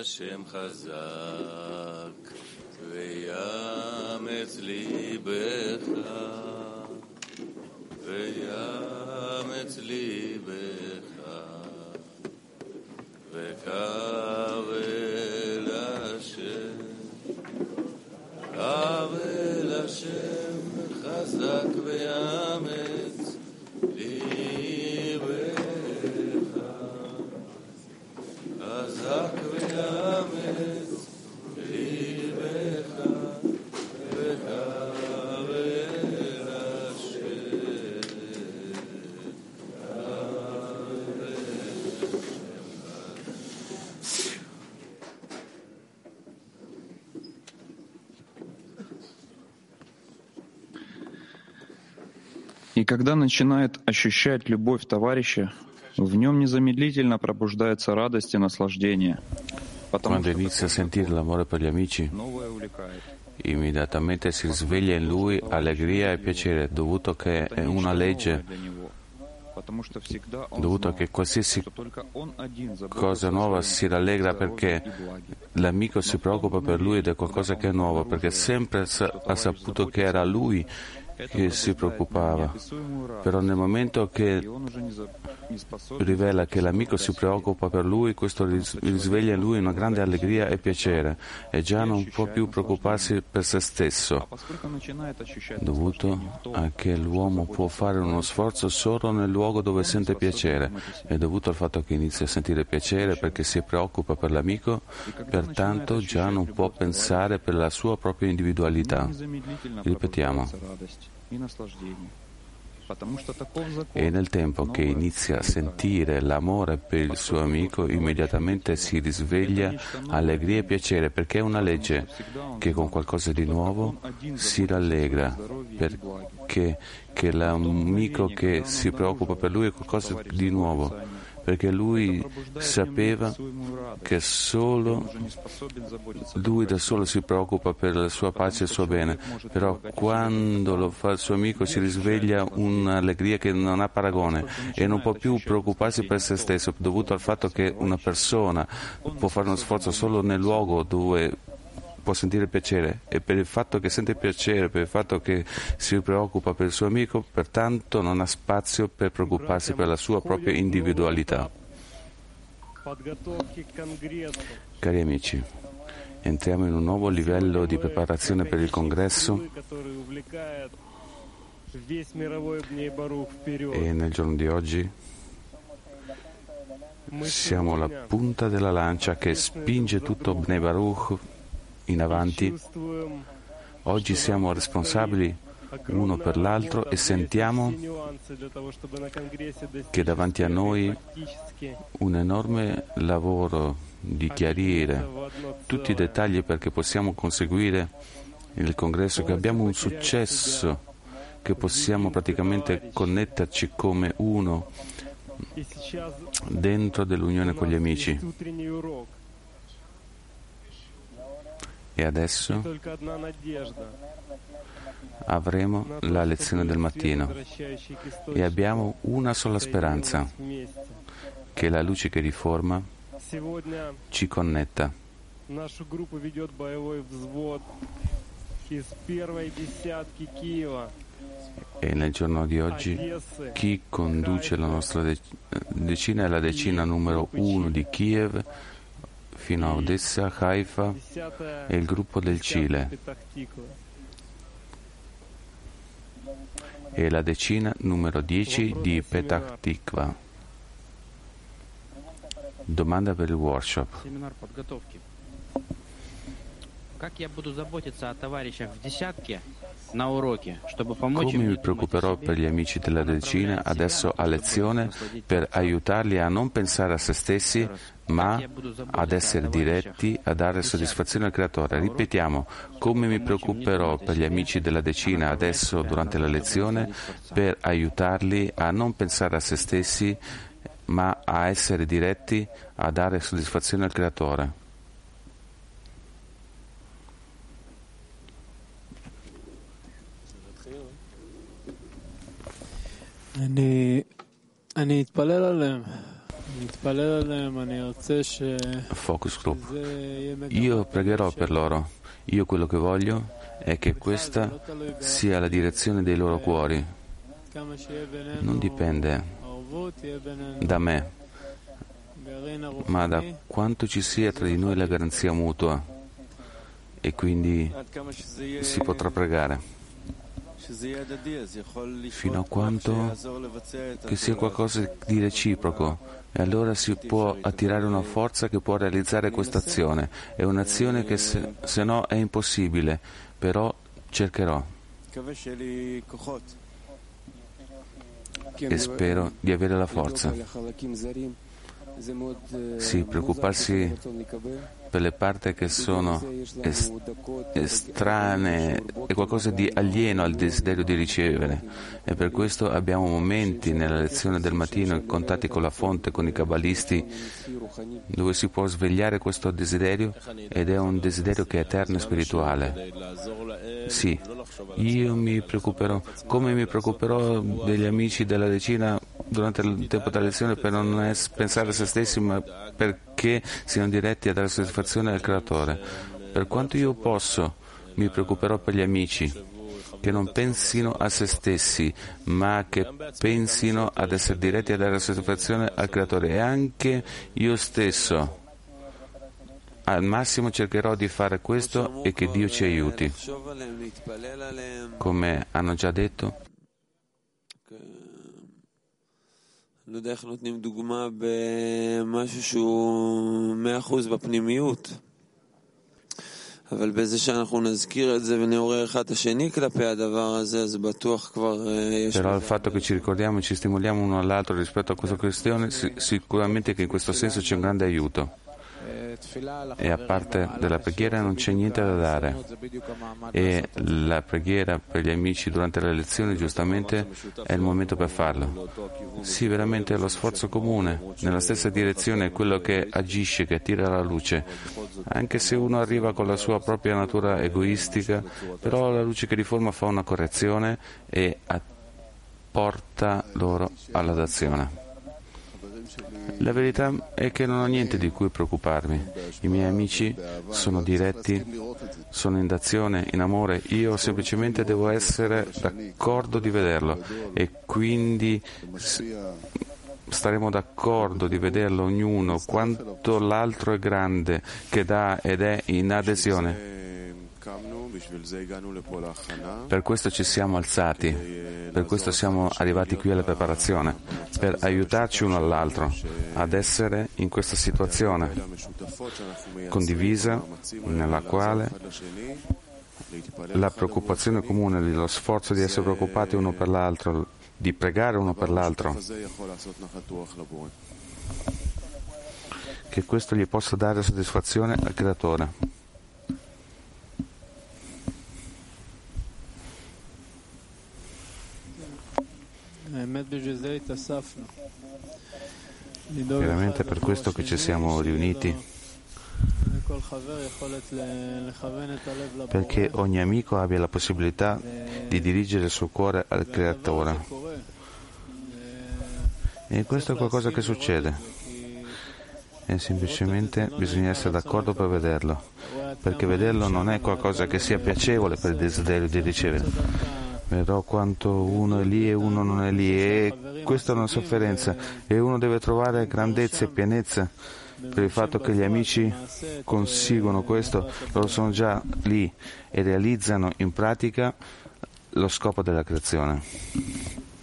השם חזק ויאמץ ליבך ויאמץ ליבך וקרא אל השם חזק ויאמץ ליבך חזק ויאמץ ליבך וקרא אל השם И когда начинает ощущать любовь товарища, в нем незамедлительно пробуждается радость и наслаждение. Quando inizia a sentire l'amore per gli amici, immediatamente si risveglia in lui allegria e piacere, dovuto che è una legge, dovuto che qualsiasi cosa nuova si rallegra perché l'amico si preoccupa per lui ed è qualcosa che è nuovo, perché sempre ha saputo che era lui che si preoccupava. Però nel momento che rivela che l'amico si preoccupa per lui, questo risveglia in lui una grande allegria e piacere e già non può più preoccuparsi per se stesso, dovuto a che l'uomo può fare uno sforzo solo nel luogo dove sente piacere e dovuto al fatto che inizia a sentire piacere perché si preoccupa per l'amico, pertanto già non può pensare per la sua propria individualità. Ripetiamo. E nel tempo che inizia a sentire l'amore per il suo amico, immediatamente si risveglia allegria e piacere, perché è una legge che con qualcosa di nuovo si rallegra, perché che l'amico che si preoccupa per lui è qualcosa di nuovo, perché lui sapeva che solo lui da solo si preoccupa per la sua pace e il suo bene, però quando lo fa il suo amico si risveglia un'allegria che non ha paragone e non può più preoccuparsi per se stesso, dovuto al fatto che una persona può fare uno sforzo solo nel luogo dove può sentire piacere, e per il fatto che sente piacere, per il fatto che si preoccupa per il suo amico, pertanto non ha spazio per preoccuparsi per la sua propria individualità. Cari amici, entriamo in un nuovo livello di preparazione per il congresso e nel giorno di oggi siamo la punta della lancia che spinge tutto Bnei Baruch in avanti. Oggi siamo responsabili uno per l'altro e sentiamo che davanti a noi un enorme lavoro di chiarire tutti i dettagli perché possiamo conseguire il congresso, che abbiamo un successo, che possiamo praticamente connetterci come uno dentro dell'unione con gli amici. E adesso avremo la lezione del mattino e abbiamo una sola speranza, che la luce che riforma ci connetta. E nel giorno di oggi chi conduce la nostra decina è la decina numero 1 di Kiev fino a Odessa, Haifa e il gruppo del Cile, e la decina numero 10 di Petach Tikva. Domanda per il workshop. Come mi preoccuperò per gli amici della decina adesso a lezione per aiutarli a non pensare a se stessi ma ad essere diretti a dare soddisfazione al Creatore? Ripetiamo, come mi preoccuperò per gli amici della decina adesso durante la lezione per aiutarli a non pensare a se stessi ma a essere diretti a dare soddisfazione al Creatore? Focus Group. Io pregherò per loro. Io quello che voglio è che questa sia la direzione dei loro cuori. Non dipende da me, ma da quanto ci sia tra di noi la garanzia mutua, e quindi si potrà pregare fino a quanto che sia qualcosa di reciproco, e allora si può attirare una forza che può realizzare questa azione. È un'azione che se no è impossibile, però cercherò e spero di avere la forza. Sì, preoccuparsi per le parti che sono estranee è qualcosa di alieno al desiderio di ricevere, e per questo abbiamo momenti nella lezione del mattino in contatti con la fonte, con i kabbalisti, dove si può svegliare questo desiderio, ed è un desiderio che è eterno e spirituale. Sì, io mi preoccuperò, come mi preoccuperò degli amici della decina durante il tempo della lezione, per non pensare a se stessi, ma perché siano diretti a dare soddisfazione al Creatore. Per quanto io posso, mi preoccuperò per gli amici che non pensino a se stessi, ma che pensino ad essere diretti a dare soddisfazione al Creatore. E anche io stesso al massimo cercherò di fare questo, e che Dio ci aiuti. Come hanno già detto, לא יודע איך נותנים דוגמה במשהו שהוא 100% בפנימיות, אבל בזה שאנחנו נזכיר את זה ונעורר אחד את השני כלפי הדבר הזה, אז בטוח כבר יש... Però il fatto che ci ricordiamo e ci stimoliamo uno all'altro rispetto a questa questione, sicuramente che in questo senso c'è un grande aiuto. E a parte della preghiera non c'è niente da dare, e la preghiera per gli amici durante le lezioni giustamente è il momento per farlo. Sì, veramente lo sforzo comune nella stessa direzione è quello che agisce, che attira la luce, anche se uno arriva con la sua propria natura egoistica, però la luce che riforma fa una correzione e porta loro alla dazione. La verità è che non ho niente di cui preoccuparmi. I miei amici sono diretti, sono in dazione, in amore. Io semplicemente devo essere d'accordo di vederlo, e quindi staremo d'accordo di vederlo ognuno quanto l'altro è grande, che dà ed è in adesione. Per questo ci siamo alzati, per questo siamo arrivati qui alla preparazione, per aiutarci uno all'altro ad essere in questa situazione condivisa, nella quale la preoccupazione comune, lo sforzo di essere preoccupati uno per l'altro, di pregare uno per l'altro, che questo gli possa dare soddisfazione al Creatore. Veramente per questo che ci siamo riuniti, perché ogni amico abbia la possibilità di dirigere il suo cuore al Creatore. E questo è qualcosa che succede, e semplicemente bisogna essere d'accordo per vederlo, perché vederlo non è qualcosa che sia piacevole per il desiderio di ricevere. Vedrò quanto uno è lì e uno non è lì, e questa è una sofferenza, e uno deve trovare grandezza e pienezza per il fatto che gli amici conseguono questo. Loro sono già lì e realizzano in pratica lo scopo della creazione.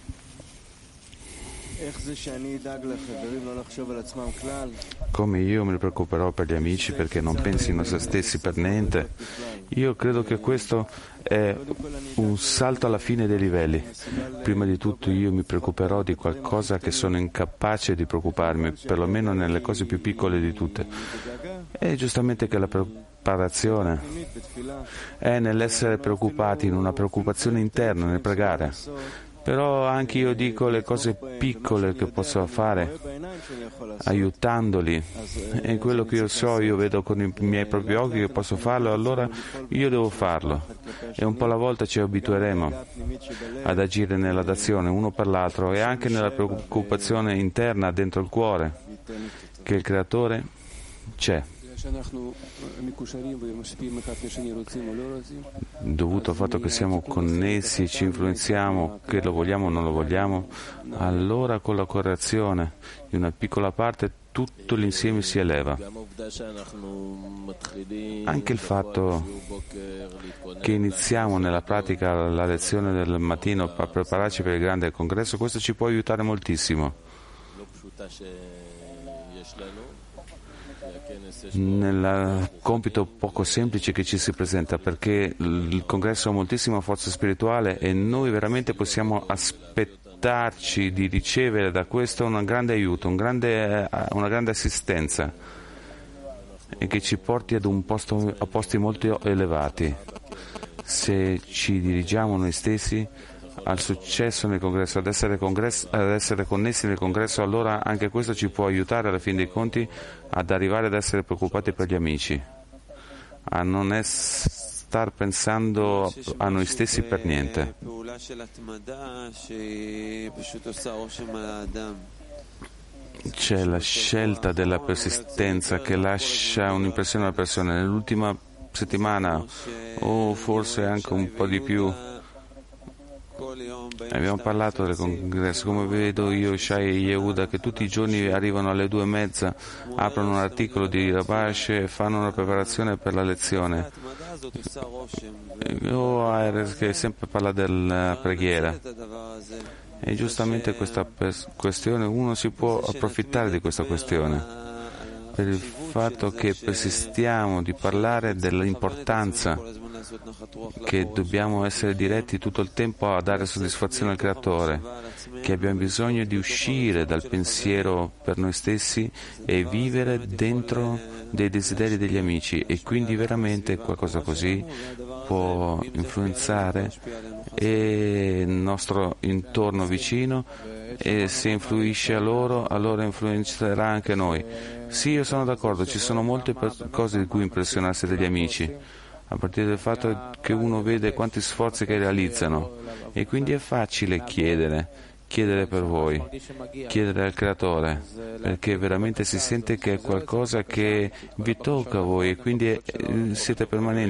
Come io mi preoccuperò per gli amici perché non pensino a se stessi per niente, io credo che questo è un salto alla fine dei livelli. Prima di tutto io mi preoccuperò di qualcosa che sono incapace di preoccuparmi, perlomeno nelle cose più piccole di tutte. E giustamente che la preparazione è nell'essere preoccupati, in una preoccupazione interna, nel pregare. Però anche io dico le cose piccole che posso fare, aiutandoli, e quello che io so, io vedo con i miei propri occhi che posso farlo, allora io devo farlo, e un po' alla volta ci abitueremo ad agire nella dazione uno per l'altro, e anche nella preoccupazione interna dentro il cuore. che il Creatore c'è, dovuto al fatto che siamo connessi, ci influenziamo, che lo vogliamo o non lo vogliamo, allora con la correzione di una piccola parte tutto l'insieme si eleva. Anche il fatto che iniziamo nella pratica la lezione del mattino per prepararci per il grande congresso, questo ci può aiutare moltissimo nel compito poco semplice che ci si presenta, perché il congresso ha moltissima forza spirituale e noi veramente possiamo aspettarci di ricevere da questo un grande aiuto, una grande assistenza, e che ci porti ad a posti molto elevati. Se ci dirigiamo noi stessi al successo nel congresso, ad essere connessi nel congresso, allora anche questo ci può aiutare alla fine dei conti ad arrivare ad essere preoccupati per gli amici, a non star pensando a noi stessi per niente. C'è la scelta della persistenza che lascia un'impressione alla persona. Nell'ultima settimana, o forse anche un po' di più, abbiamo parlato del congresso. Come vedo io, Shai e Yehuda, che tutti i giorni arrivano alle 2:30, aprono un articolo di Rabash e fanno una preparazione per la lezione. O Aires, che sempre parla della preghiera. E giustamente questa questione, uno si può approfittare di questa questione per il fatto che persistiamo di parlare dell'importanza che dobbiamo essere diretti tutto il tempo a dare soddisfazione al Creatore, che abbiamo bisogno di uscire dal pensiero per noi stessi e vivere dentro dei desideri degli amici, e quindi veramente qualcosa così può influenzare il nostro intorno vicino, e se influisce a loro, allora influenzerà anche noi. Sì, io sono d'accordo, ci sono molte cose di cui impressionarsi degli amici, a partire dal fatto che uno vede quanti sforzi che realizzano, e quindi è facile chiedere per voi, chiedere al Creatore, perché veramente si sente che è qualcosa che vi tocca a voi, e quindi siete permanenti.